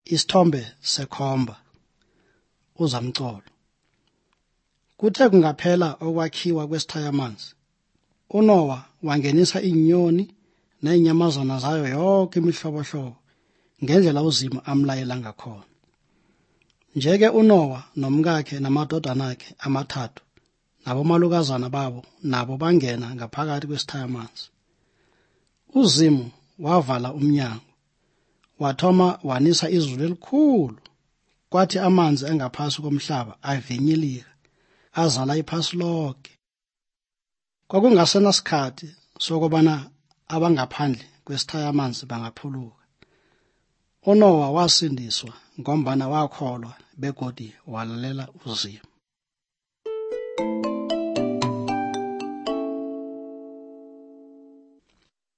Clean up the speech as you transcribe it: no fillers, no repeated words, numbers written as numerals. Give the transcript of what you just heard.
Isithombe sekhomba uzamcolo. Kuthe kungaphela okwakhiwa kwesithayamanzi, uNowa wangenisa inyoni nenyamazana zayo yonke imihlobohlobo ngendlela uZimu amlayela ngakhona. Njeke uNowa nomkakhe namadodana akhe amathathu nabomalukazana babo nabo bangena ngaphakathi kwesithayamanzi. uZimu wavala umnyango, wathoma wanisa izulu elikhulu, kwathi amanzi angaphasi komhlaba avinyilika, azala iphasi lonke. Kwakungasenasikhathi sokubana abangaphandle kwesithayamanzi bangaphuluka. uNowa wasindiswa ngombana wakholwa begodi walalela uZimu.